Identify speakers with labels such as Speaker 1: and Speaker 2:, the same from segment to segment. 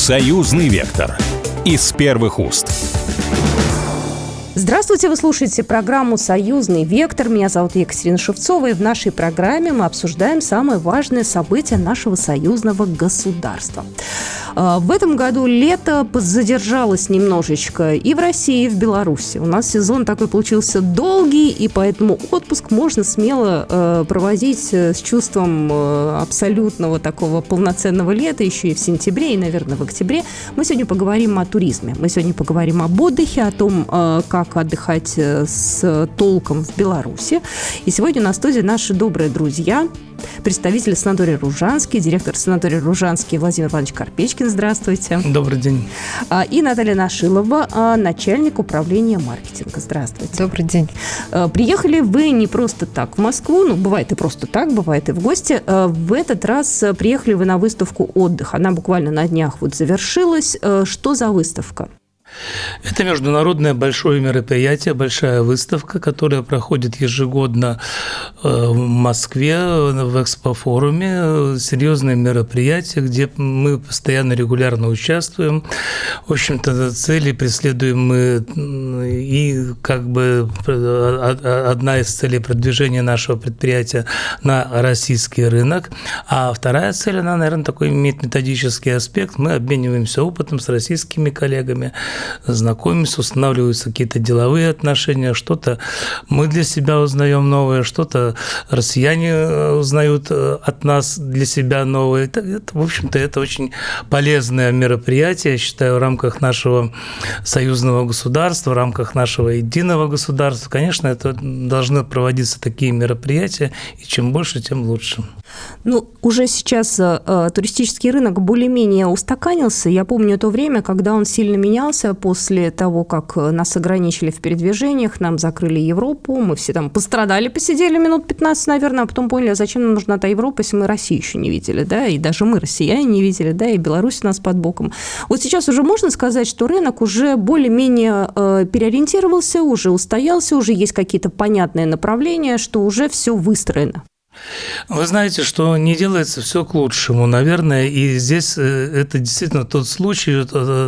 Speaker 1: «Союзный вектор» из первых уст.
Speaker 2: Здравствуйте, вы слушаете программу «Союзный вектор». Меня зовут Екатерина Шевцова, и в нашей программе мы обсуждаем самые важные события нашего союзного государства. В этом году лето задержалось немножечко и в России, и в Беларуси. У нас сезон такой получился долгий, и поэтому отпуск можно смело проводить с чувством абсолютного такого полноценного лета еще и в сентябре, и, наверное, в октябре. Мы сегодня поговорим о туризме, мы сегодня поговорим об отдыхе, о том, как отдыхать с толком в Беларуси. И сегодня на студии наши добрые друзья, представитель санатория «Ружанский», директор санатория «Ружанский» Владимир Иванович Карпечкин. Здравствуйте.
Speaker 3: Добрый день.
Speaker 2: И Наталья Нашилова, начальник управления маркетинга. Здравствуйте.
Speaker 4: Добрый день.
Speaker 2: Приехали вы не просто так в Москву, бывает и просто так, бывает и в гости. В этот раз приехали вы на выставку «Отдых». Она буквально на днях завершилась. Что за выставка?
Speaker 3: Это международное большое мероприятие, большая выставка, которая проходит ежегодно в Москве, в экспофоруме. Серьезное мероприятие, где мы постоянно, регулярно участвуем. В общем-то, цели преследуем мы, и одна из целей продвижения нашего предприятия на российский рынок. А вторая цель, она, наверное, такой имеет методический аспект. Мы обмениваемся опытом с российскими коллегами, знакомимся, устанавливаются какие-то деловые отношения, что-то мы для себя узнаем новое, что-то россияне узнают от нас для себя новое. В общем-то, это очень полезное мероприятие, я считаю, в рамках нашего союзного государства, в рамках нашего единого государства. Конечно, это должны проводиться такие мероприятия, и чем больше, тем лучше.
Speaker 2: Уже сейчас туристический рынок более-менее устаканился. Я помню то время, когда он сильно менялся после того, как нас ограничили в передвижениях, нам закрыли Европу, мы все там пострадали, посидели минут 15, наверное, а потом поняли, а зачем нам нужна та Европа, если мы Россию еще не видели, да, и даже мы, россияне, не видели, да, и Беларусь у нас под боком. Вот сейчас уже можно сказать, что рынок уже более-менее переориентировался, уже устоялся, уже есть какие-то понятные направления, что уже все выстроено.
Speaker 3: Вы знаете, что не делается все к лучшему, наверное, и здесь это действительно тот случай.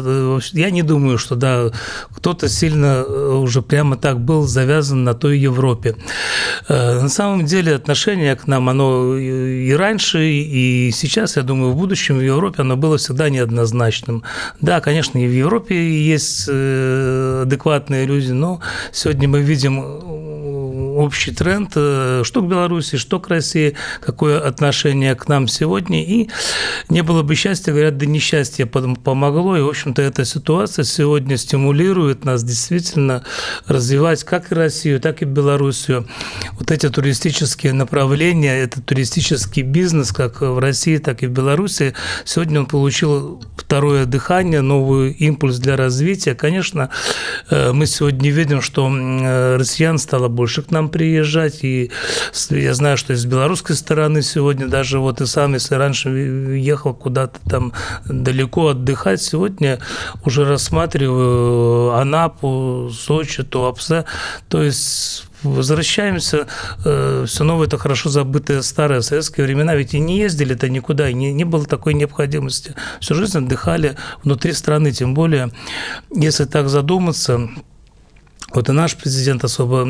Speaker 3: Я не думаю, что кто-то сильно уже прямо так был завязан на той Европе. На самом деле отношение к нам, оно и раньше, и сейчас, я думаю, в будущем в Европе оно было всегда неоднозначным. Да, конечно, и в Европе есть адекватные люди, но сегодня мы видим общий тренд, что к Беларуси, что к России, какое отношение к нам сегодня. И не было бы счастья, говорят, да несчастье помогло. И, в общем-то, эта ситуация сегодня стимулирует нас действительно развивать как и Россию, так и Белоруссию. Вот эти туристические направления, этот туристический бизнес, как в России, так и в Беларуси, сегодня он получил второе дыхание, новый импульс для развития. Конечно, мы сегодня видим, что россиян стало больше к нам приезжать, и я знаю, что из белорусской стороны сегодня даже и сам, если раньше ехал куда-то там далеко отдыхать, сегодня уже рассматриваю Анапу, Сочи, Туапсе, то есть возвращаемся, все новое, это хорошо забытые старые советские времена, ведь и не ездили-то никуда, и не было такой необходимости. Всю жизнь отдыхали внутри страны, тем более, если так задуматься. И наш президент особо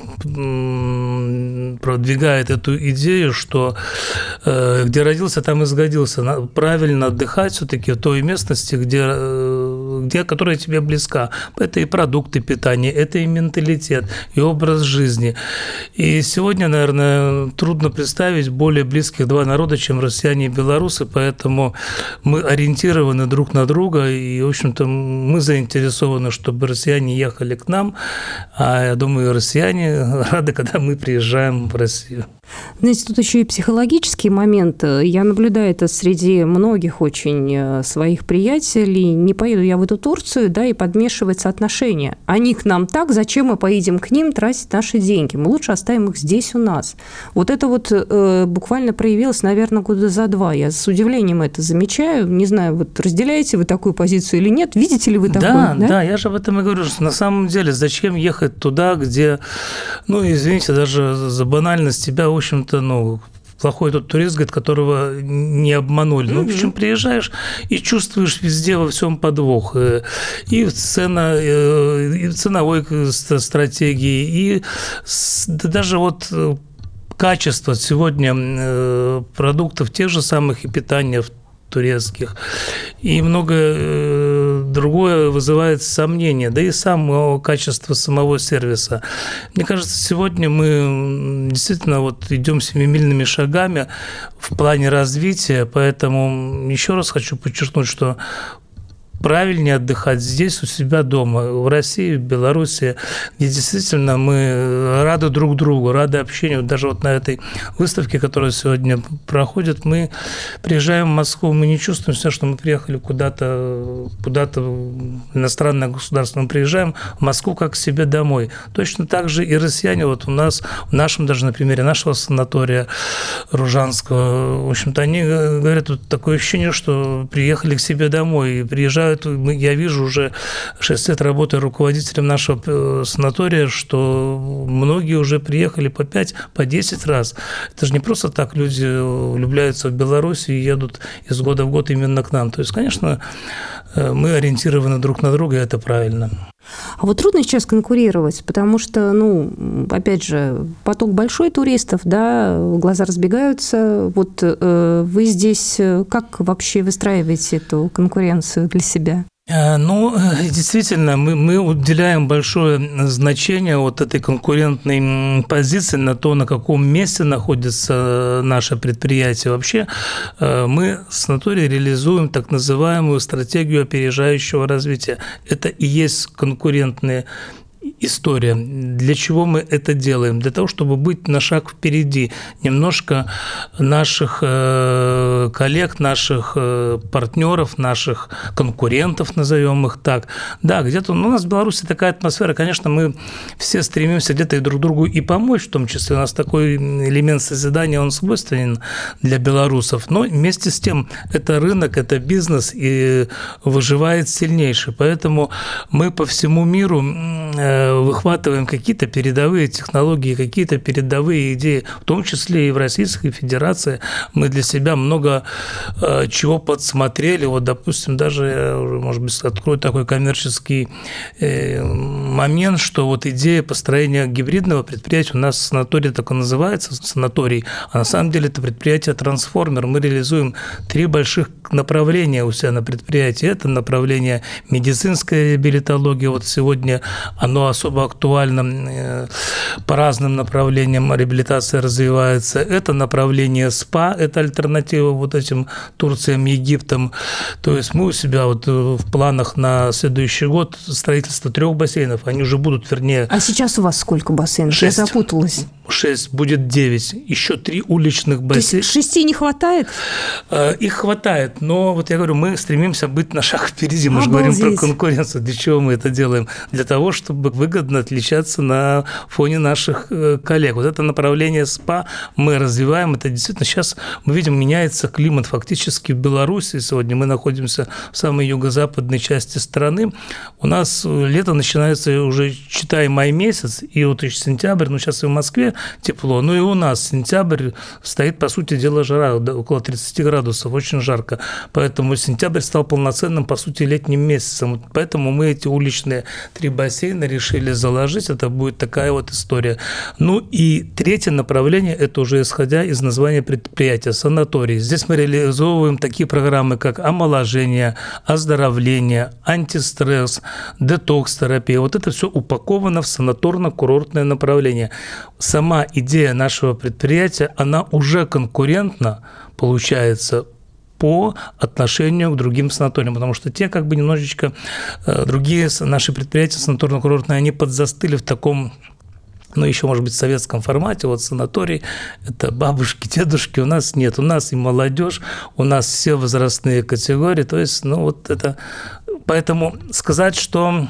Speaker 3: продвигает эту идею, что где родился, там и сгодился. Правильно отдыхать все-таки в той местности, которая тебе близка. Это и продукты питания, это и менталитет, и образ жизни. И сегодня, наверное, трудно представить более близких два народа, чем россияне и белорусы, поэтому мы ориентированы друг на друга, и, в общем-то, мы заинтересованы, чтобы россияне ехали к нам, а я думаю, россияне рады, когда мы приезжаем в Россию.
Speaker 2: Знаете, тут еще и психологический момент. Я наблюдаю это среди многих очень своих приятелей. Не поеду я в эту Турцию, да, и подмешивается отношение. Они к нам так, зачем мы поедем к ним тратить наши деньги? Мы лучше оставим их здесь у нас. Вот это буквально проявилось, наверное, года за 2. Я с удивлением это замечаю. Не знаю, разделяете вы такую позицию или нет? Видите ли вы такое?
Speaker 3: Да, я же об этом и говорю, что на самом деле зачем ехать туда, где, извините, даже за банальность тебя, в общем-то, плохой тот турист, говорит, которого не обманули. Ну, в общем, приезжаешь и чувствуешь везде во всем подвох. И в ценовой стратегии, и даже вот качество сегодня продуктов тех же самых и питания турецких, и многое другое вызывает сомнения, да и само качество самого сервиса. Мне кажется, сегодня мы действительно вот идем семимильными шагами в плане развития, поэтому еще раз хочу подчеркнуть, что правильнее отдыхать здесь, у себя дома, в России, в Беларуси, где действительно мы рады друг другу, рады общению. Даже вот на этой выставке, которая сегодня проходит, мы приезжаем в Москву, мы не чувствуем себя, что мы приехали куда-то в иностранное государство. Мы приезжаем в Москву как к себе домой. Точно так же и россияне, вот у нас, в нашем даже на примере нашего санатория Ружанского, в общем-то, они говорят, вот такое ощущение, что приехали к себе домой и приезжают. Я вижу уже 6 лет работы руководителем нашего санатория, что многие уже приехали по 5, по 10 раз. Это же не просто так люди влюбляются в Беларусь и едут из года в год именно к нам. То есть, конечно, мы ориентированы друг на друга, и это правильно.
Speaker 2: А вот трудно сейчас конкурировать, потому что, опять же, поток большой туристов, да, глаза разбегаются. Вот вы здесь как вообще выстраиваете эту конкуренцию для себя?
Speaker 3: Действительно, мы уделяем большое значение вот этой конкурентной позиции на то, на каком месте находится наше предприятие. Вообще, мы в санатории реализуем так называемую стратегию опережающего развития. Это и есть конкурентные история. Для чего мы это делаем? Для того, чтобы быть на шаг впереди немножко наших коллег, наших партнеров, наших конкурентов, назовем их так. Да, где-то у нас в Беларуси такая атмосфера. Конечно, мы все стремимся где-то и друг другу и помочь, в том числе у нас такой элемент созидания, он свойственен для белорусов. Но вместе с тем это рынок, это бизнес, и выживает сильнейший. Поэтому мы по всему миру выхватываем какие-то передовые технологии, какие-то передовые идеи, в том числе и в Российской Федерации. Мы для себя много чего подсмотрели. Вот, допустим, даже, я уже, может быть, открою такой коммерческий момент, что вот идея построения гибридного предприятия у нас санаторий так и называется, санаторий, а на самом деле это предприятие «Трансформер». Мы реализуем 3 больших направления у себя на предприятии. Это направление медицинская реабилитология. Вот сегодня оно особо актуально, по разным направлениям реабилитация развивается. Это направление СПА, это альтернатива вот этим Турциям, Египтам. То есть мы у себя вот в планах на следующий год строительство 3 бассейнов, они уже будут, вернее... А
Speaker 2: сейчас у вас сколько бассейнов?
Speaker 3: 6.
Speaker 2: Я запуталась.
Speaker 3: 6, будет 9. Еще 3 уличных бассейна.
Speaker 2: То есть 6 не хватает?
Speaker 3: Их хватает, но вот я говорю, мы стремимся быть на шаг впереди. Мы же говорим про конкуренцию. Для чего мы это делаем? Для того, чтобы выгодно отличаться на фоне наших коллег. Вот это направление СПА мы развиваем. Это действительно сейчас мы видим, меняется климат фактически в Беларуси. Сегодня мы находимся в самой юго-западной части страны. У нас лето начинается уже, считай, май месяц, и вот еще сентябрь, сейчас и в Москве тепло, но и у нас сентябрь стоит, по сути дела, жара, около 30 градусов, очень жарко. Поэтому сентябрь стал полноценным, по сути, летним месяцем. Поэтому мы эти уличные 3 бассейна решили заложить. Это будет такая вот история. И 3 направление – это уже исходя из названия предприятия – санаторий. Здесь мы реализовываем такие программы, как омоложение, оздоровление, антистресс, детокс-терапия. Вот это все упаковано в санаторно-курортное направление. Сама идея нашего предприятия, она уже конкурентна, получается, по отношению к другим санаториям, потому что те немножечко другие наши предприятия санаторно-курортные, они подзастыли в таком, еще, может быть, в советском формате. Вот санаторий – это бабушки, дедушки, у нас нет. У нас и молодежь, у нас все возрастные категории. То есть, это… Поэтому сказать, что…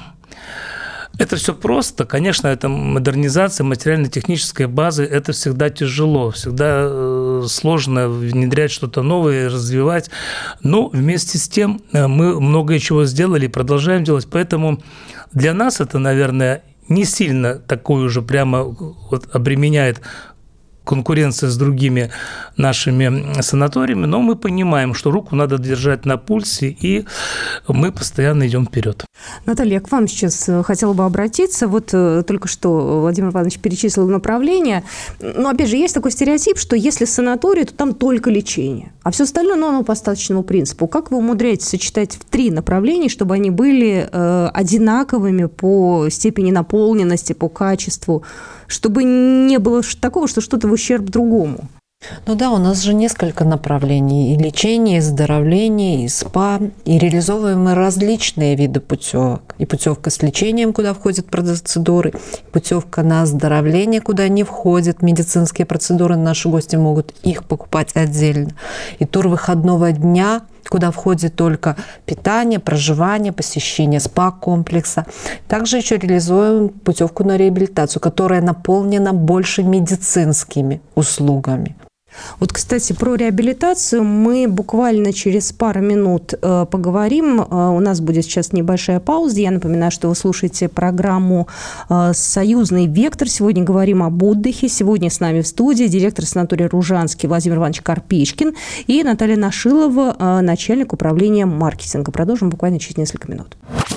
Speaker 3: Это все просто. Конечно, это модернизация материально-технической базы. Это всегда тяжело, всегда сложно внедрять что-то новое, развивать. Но вместе с тем мы многое чего сделали и продолжаем делать. Поэтому для нас это, наверное, не сильно такое уже прямо обременяет конкуренция с другими нашими санаториями, но мы понимаем, что руку надо держать на пульсе, и мы постоянно идем вперед.
Speaker 2: Наталья, я к вам сейчас хотела бы обратиться. Вот только что Владимир Иванович перечислил направления. Но, опять же, есть такой стереотип, что если санаторий, то там только лечение. А все остальное, оно по остаточному принципу. Как вы умудряетесь сочетать в 3 направления, чтобы они были одинаковыми по степени наполненности, по качеству, чтобы не было такого, что что-то в ущерб другому?
Speaker 4: Ну да, у нас же несколько направлений. И лечение, и оздоровление, и СПА. И реализовываем мы различные виды путевок. И путевка с лечением, куда входят процедуры, и путевка на оздоровление, куда не входят медицинские процедуры. Наши гости могут их покупать отдельно. И тур выходного дня, куда входит только питание, проживание, посещение СПА-комплекса. Также еще реализуем путевку на реабилитацию, которая наполнена больше медицинскими услугами.
Speaker 2: Вот, кстати, про реабилитацию мы буквально через пару минут поговорим. У нас будет сейчас небольшая пауза. Я напоминаю, что вы слушаете программу «Союзный вектор». Сегодня говорим об отдыхе. Сегодня с нами в студии директор санатория «Ружанский» Владимир Иванович Карпичкин и Наталья Нашилова, начальник управления маркетинга. Продолжим буквально через несколько минут.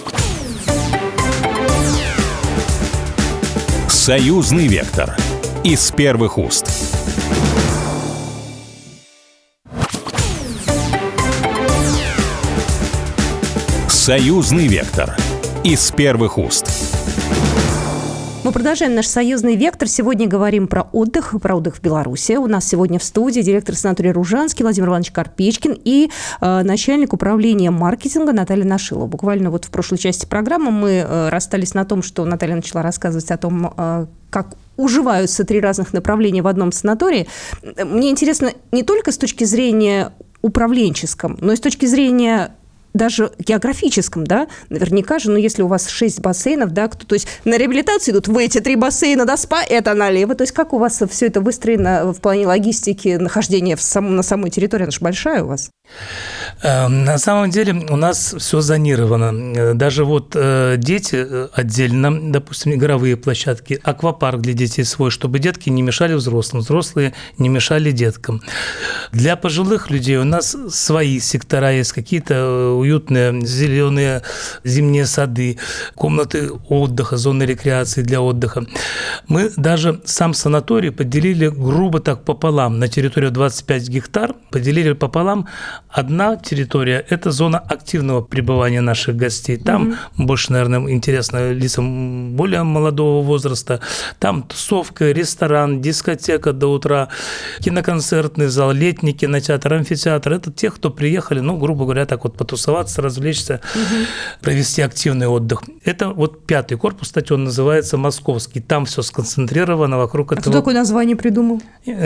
Speaker 1: «Союзный вектор» из первых уст. «Союзный вектор» из первых уст.
Speaker 2: Мы продолжаем наш «Союзный вектор». Сегодня говорим про отдых в Беларуси. У нас сегодня в студии директор санатория «Ружанский» Владимир Иванович Карпичкин и начальник управления маркетинга Наталья Нашилова. Буквально вот в прошлой части программы мы расстались на том, что Наталья начала рассказывать о том, как уживаются 3 разных направления в одном санатории. Мне интересно не только с точки зрения управленческом, но и с точки зрения даже географическом, да, наверняка же, если у вас 6 бассейнов, да, то есть на реабилитацию идут в эти 3 бассейна, до СПА, это налево, то есть как у вас все это выстроено в плане логистики, нахождения на самой территории, она же большая у вас?
Speaker 3: На самом деле у нас все зонировано. Даже вот дети отдельно, допустим, игровые площадки, аквапарк для детей свой, чтобы детки не мешали взрослым, взрослые не мешали деткам. Для пожилых людей у нас свои сектора есть, какие-то уютные зеленые зимние сады, комнаты отдыха, зоны рекреации для отдыха. Мы даже сам санаторий поделили грубо так пополам. На территорию 25 гектар поделили пополам. Одна территория – это зона активного пребывания наших гостей. Там больше, наверное, интересно лицам более молодого возраста. Там тусовка, ресторан, дискотека до утра, киноконцертный зал, летний кинотеатр, амфитеатр. Это те, кто приехали, грубо говоря, так вот потусоваться, развлечься, провести активный отдых. Это вот 5-й корпус, кстати, он называется «Московский». Там все сконцентрировано вокруг этого.
Speaker 2: Кто такое название придумал?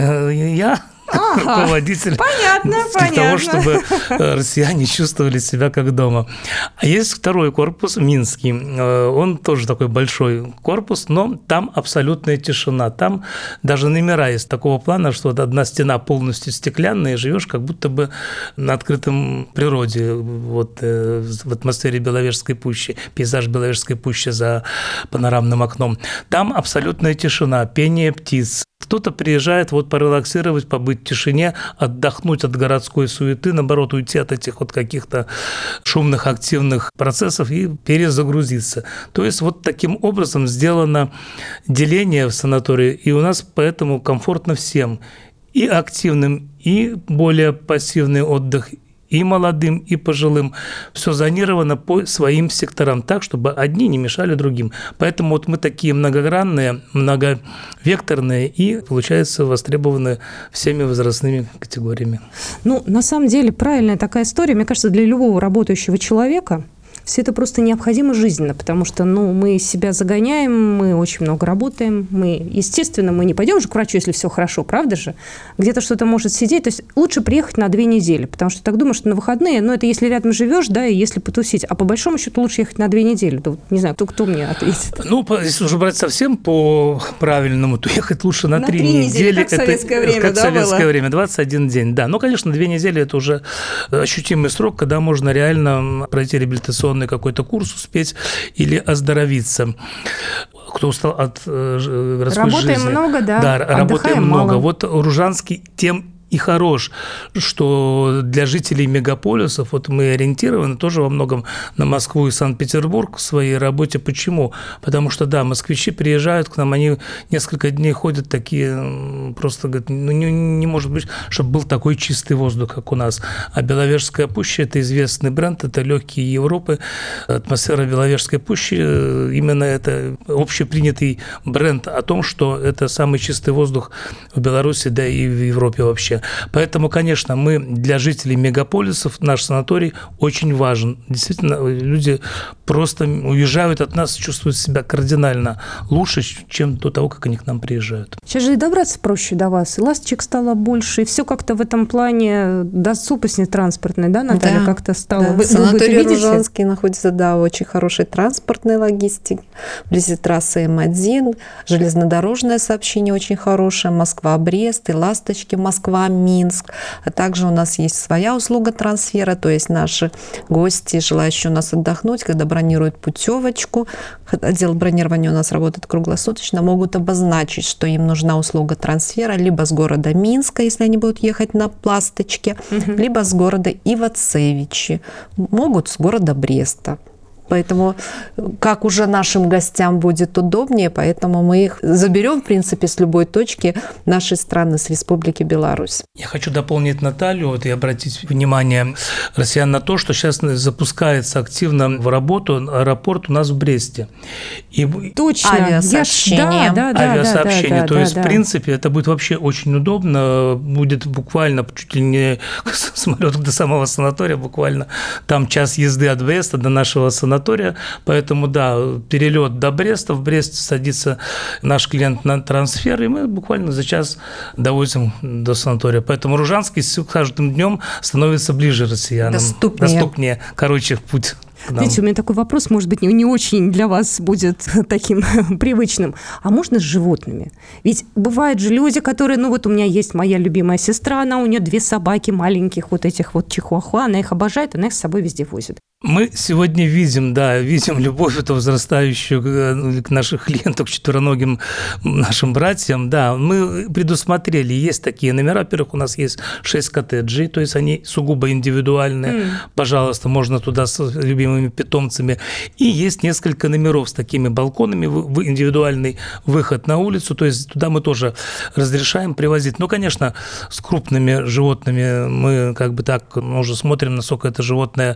Speaker 3: Я. Руководитель.
Speaker 2: Понятно.
Speaker 3: Для того, чтобы россияне чувствовали себя как дома. А есть 2-й корпус, Минский. Он тоже такой большой корпус, но там абсолютная тишина. Там даже номера есть такого плана, что вот одна стена полностью стеклянная, и живешь как будто бы на открытом природе, вот в атмосфере Беловежской пущи, пейзаж Беловежской пущи за панорамным окном. Там абсолютная тишина, пение птиц. Кто-то приезжает порелаксировать, побыть в тишине, отдохнуть от городской суеты, наоборот, уйти от этих каких-то шумных, активных процессов и перезагрузиться. То есть вот таким образом сделано деление в санатории, и у нас поэтому комфортно всем. И активным, и более пассивный отдых, и молодым, и пожилым. Все зонировано по своим секторам так, чтобы одни не мешали другим. Поэтому вот мы такие многогранные, многовекторные и, получается, востребованы всеми возрастными категориями.
Speaker 2: На самом деле, правильная такая история. Мне кажется, для любого работающего человека все это просто необходимо жизненно, потому что, мы себя загоняем, мы очень много работаем, естественно, мы не пойдем же к врачу, если все хорошо, правда же? Где-то что-то может сидеть, то есть лучше приехать на 2 недели, потому что так думаешь, что на выходные, это если рядом живешь, да, и если потусить, а по большому счету лучше ехать на 2 недели. Да, не знаю, кто мне ответит.
Speaker 3: Если уже брать совсем по правильному, то ехать лучше на 3 недели.
Speaker 2: Как в советское время,
Speaker 3: как
Speaker 2: да,
Speaker 3: советское
Speaker 2: было?
Speaker 3: Время, 21 день, да. Конечно, 2 недели – это уже ощутимый срок, когда можно реально пройти реабилитационный какой-то курс, успеть или оздоровиться. кто устал от городской
Speaker 2: Работаем
Speaker 3: жизни.
Speaker 2: много, да.
Speaker 3: Да, работаем много.
Speaker 2: Мало.
Speaker 3: Вот Ружанский тем и хорош, что для жителей мегаполисов, вот мы ориентированы тоже во многом на Москву и Санкт-Петербург в своей работе. Почему? Потому что, да, москвичи приезжают к нам, они несколько дней ходят такие, просто говорят, ну не может быть, чтобы был такой чистый воздух, как у нас. А Беловежская пуща – это известный бренд, это легкие Европы. Атмосфера Беловежской пущи, именно это общепринятый бренд о том, что это самый чистый воздух в Беларуси, да и в Европе вообще. Поэтому, конечно, мы для жителей мегаполисов, наш санаторий очень важен. Действительно, люди просто уезжают от нас, чувствуют себя кардинально лучше, чем до того, как они к нам приезжают.
Speaker 2: Сейчас же и добраться проще до вас, и ласточек стало больше, и все как-то в этом плане доступнее транспортной, да, Наталья,
Speaker 4: да,
Speaker 2: как-то стало?
Speaker 4: Да. Санаторий Ружанский находится, да, в очень хорошей транспортной логистике, вблизи трассы М1, железнодорожное сообщение очень хорошее, Москва-Брест и ласточки Москва-Минск. А также у нас есть своя услуга трансфера, то есть наши гости, желающие у нас отдохнуть, когда бронируют путевочку, отдел бронирования у нас работает круглосуточно, могут обозначить, что им нужна услуга трансфера либо с города Минска, если они будут ехать на ласточке, либо с города Ивацевичи, могут с города Бреста. Поэтому как уже нашим гостям будет удобнее, поэтому мы их заберем, в принципе, с любой точки нашей страны, с Республики Беларусь.
Speaker 3: Я хочу дополнить Наталью и обратить внимание россиян на то, что сейчас запускается активно в работу аэропорт у нас в Бресте. И
Speaker 2: точно.
Speaker 4: Авиасообщение.
Speaker 3: Авиасообщение. То есть, в принципе, это будет вообще очень удобно. Будет буквально чуть ли не самолет до самого санатория, буквально там час езды от Бреста до нашего санатория. Поэтому, да, перелет до Бреста, в Бресте садится наш клиент на трансфер, и мы буквально за час довозим до санатория. Поэтому Ружанский с каждым днем становится ближе россиянам. Доступнее. Короче, путь.
Speaker 2: Знаете, у меня такой вопрос, может быть, не очень для вас будет таким привычным. А можно с животными? Ведь бывают же люди, которые, ну вот у меня есть моя любимая сестра, у нее 2 собаки маленьких, вот этих вот чихуахуа, она их обожает, она их с собой везде возит.
Speaker 3: Мы сегодня видим любовь эту возрастающую к наших клиентов, к четвероногим нашим братьям. Да, мы предусмотрели, есть такие номера. Во-первых, у нас есть 6 коттеджей, то есть они сугубо индивидуальные. Пожалуйста, можно туда с любимыми питомцами. И есть несколько номеров с такими балконами, в индивидуальный выход на улицу, то есть туда мы тоже разрешаем привозить. Ну, конечно, с крупными животными мы уже смотрим, насколько это животное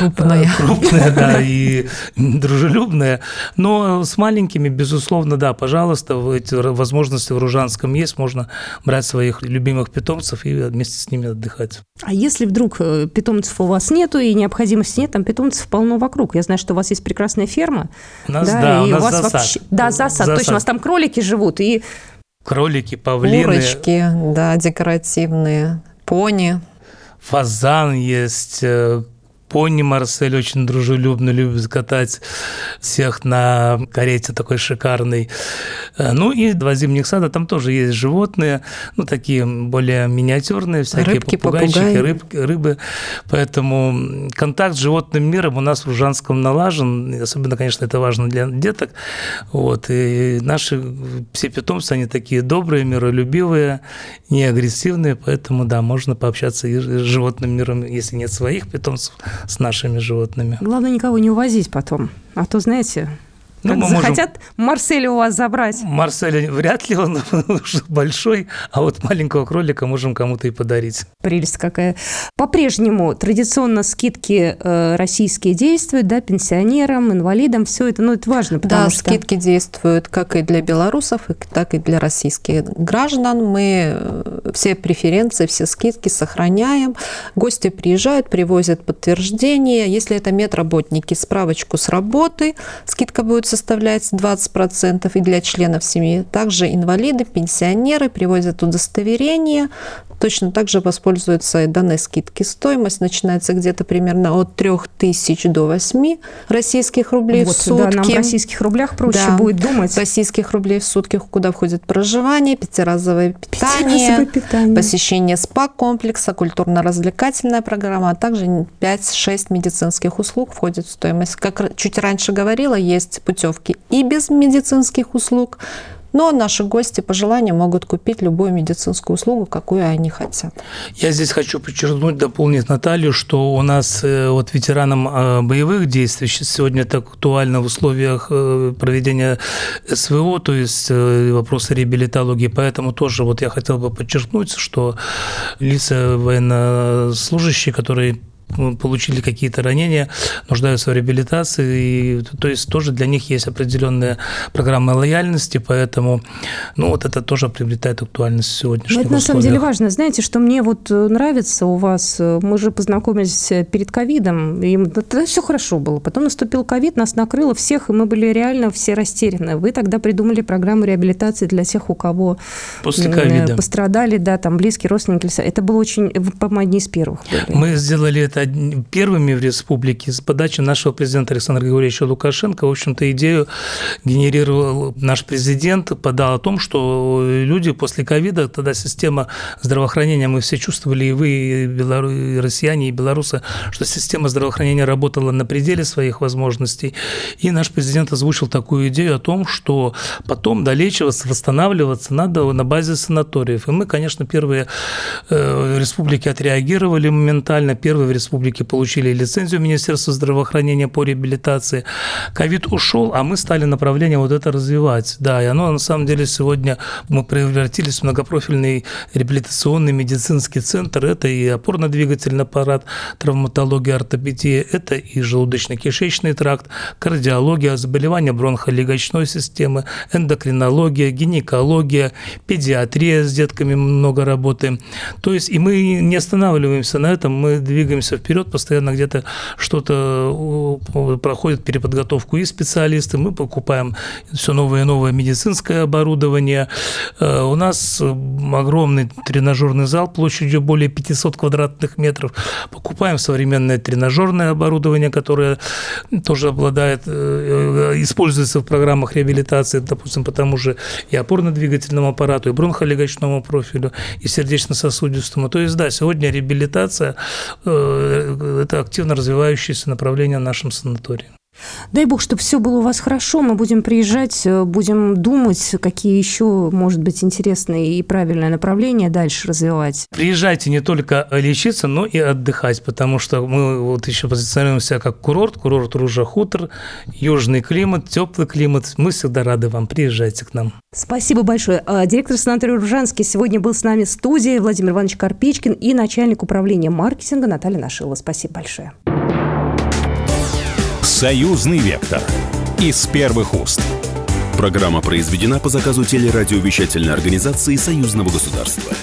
Speaker 3: крупная, да, и дружелюбная. Но с маленькими, безусловно, да, пожалуйста, эти возможности в Ружанском есть, можно брать своих любимых питомцев и вместе с ними отдыхать.
Speaker 2: А если вдруг питомцев у вас нету и необходимости нет, там питомцев полно вокруг. Я знаю, что у вас есть прекрасная ферма.
Speaker 3: У нас, у нас засад.
Speaker 2: Вообще... Да, засад. Точно, у вас там кролики живут. И
Speaker 3: кролики, павлины.
Speaker 4: Курочки, да, декоративные, пони.
Speaker 3: Фазан есть, пони Марсель очень дружелюбно любит катать всех на карете такой шикарной. Ну и 2 зимних сада, там тоже есть животные, такие более миниатюрные, всякие попугайчики, рыбы. Поэтому контакт с животным миром у нас в Ружанском налажен. Особенно, конечно, это важно для деток. Вот. И наши все питомцы, они такие добрые, миролюбивые, не агрессивные. Поэтому, да, можно пообщаться и с животным миром, если нет своих питомцев, с нашими животными.
Speaker 2: Главное, никого не увозить потом. А то, знаете, захотят Марселя у вас забрать.
Speaker 3: Марселя вряд ли, он уже большой, а вот маленького кролика можем кому-то и подарить.
Speaker 2: Прелесть какая. По-прежнему традиционно скидки российские действуют, да, пенсионерам, инвалидам, все это, это важно, потому что...
Speaker 4: Да, скидки действуют как и для белорусов, так и для российских граждан. Мы все преференции, все скидки сохраняем. Гости приезжают, привозят подтверждение. Если это медработники, справочку с работы, скидка будет составлять 20% и для членов семьи. Также инвалиды, пенсионеры привозят удостоверение, точно так же воспользуются данной скидки. Стоимость начинается где-то примерно от 3000 до 8 российских рублей в сутки.
Speaker 2: Да, нам в российских рублях проще будет думать.
Speaker 4: Российских рублей в сутки, куда входит проживание, 5-разовое питание, посещение СПА-комплекса, культурно-развлекательная программа, а также 5-6 медицинских услуг входит в стоимость. Как чуть раньше говорила, есть путевки путевки и без медицинских услуг. Но наши гости по желанию могут купить любую медицинскую услугу, какую они хотят.
Speaker 3: Я здесь хочу подчеркнуть, дополнить Наталью, что у нас вот ветеранам боевых действий сегодня это актуально в условиях проведения СВО, то есть вопросы реабилитологии. Поэтому тоже вот я хотел бы подчеркнуть, что лица военнослужащие, которые получили какие-то ранения, нуждаются в реабилитации, и, то есть тоже для них есть определенная программа лояльности, поэтому вот это тоже приобретает актуальность в сегодняшних условиях.
Speaker 2: Это на самом деле важно. Знаете, что мне вот нравится у вас, мы же познакомились перед ковидом, и тогда все хорошо было. Потом наступил ковид, нас накрыло всех, и мы были реально все растеряны. Вы тогда придумали программу реабилитации для тех, у кого
Speaker 3: после ковида
Speaker 2: пострадали, да, там близкие родственники. Это было очень, по-моему, одни из первых были.
Speaker 3: Мы сделали это первыми в республике. С подачи нашего президента Александра Григорьевича Лукашенко, в общем-то, идею генерировал наш президент, подал о том, что люди после ковида, тогда система здравоохранения, мы все чувствовали, и вы, и россияне, и белорусы, что система здравоохранения работала на пределе своих возможностей. И наш президент озвучил такую идею о том, что потом долечиваться, восстанавливаться надо на базе санаториев. И мы, конечно, первые в республике отреагировали моментально, первые в республике получили лицензию Министерства здравоохранения по реабилитации. Ковид ушел, а мы стали направление вот это развивать. Да, и оно на самом деле сегодня мы превратились в многопрофильный реабилитационный медицинский центр. Это и опорно-двигательный аппарат, травматология, ортопедия, это и желудочно-кишечный тракт, кардиология, заболевания бронхолегочной системы, эндокринология, гинекология, педиатрия, с детками много работаем. То есть и мы не останавливаемся на этом, мы двигаемся вперед, постоянно где-то что-то проходит переподготовку и специалисты, мы покупаем все новое и новое медицинское оборудование. У нас огромный тренажерный зал площадью более 500 квадратных метров. Покупаем современное тренажерное оборудование, которое тоже обладает, используется в программах реабилитации, допустим, по тому же и опорно-двигательному аппарату, и бронхолегочному профилю, и сердечно-сосудистому. То есть, да, сегодня реабилитация это активно развивающееся направление в нашем санатории.
Speaker 2: Дай бог, чтобы все было у вас хорошо. Мы будем приезжать, будем думать, какие еще, может быть, интересные и правильные направления дальше развивать.
Speaker 3: Приезжайте не только лечиться, но и отдыхать, потому что мы вот еще позиционируем себя как курорт Ружа-Хутор, южный климат, теплый климат. Мы всегда рады вам. Приезжайте к нам.
Speaker 2: Спасибо большое. Директор санатория Ружанский сегодня был с нами в студии, Владимир Иванович Карпичкин, и начальник управления маркетинга Наталья Нашилова. Спасибо большое.
Speaker 1: «Союзный вектор» из первых уст.
Speaker 5: Программа произведена по заказу телерадиовещательной организации Союзного государства.